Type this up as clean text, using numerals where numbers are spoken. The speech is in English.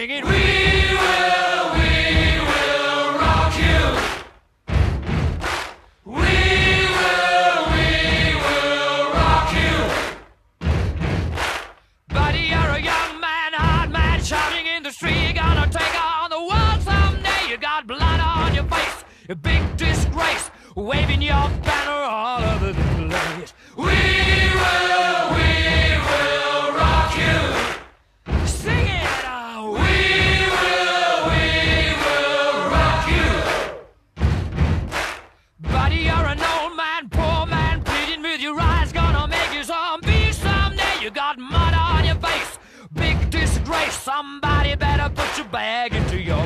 singing, we will rock you. We will rock you. Buddy, you're a young man, hard man, shouting in the street. You're gonna take on the world someday. You got blood on your face, a big disgrace, waving your banner all over the place. We will rock you. Sing it! We will rock you. Buddy, you're an old man, poor man, pleading with your eyes, gonna make you zombie someday. You got mud on your face, big disgrace. Somebody better put your bag into your